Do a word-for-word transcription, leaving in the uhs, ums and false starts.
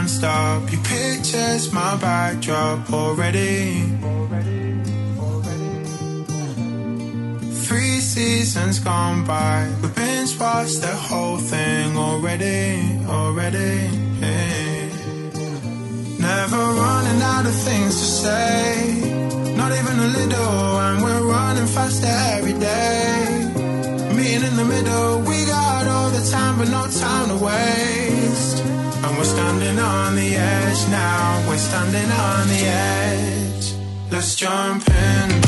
non-stop. Your picture's my backdrop already. Three seasons gone by, we've been past the whole thing already, already, yeah. Never running out of things to say, not even a little, and we're running faster every day. Meeting in the middle, we got all the time but no time to waste. And we're standing on the edge now, we're standing on the edge. Let's jump in.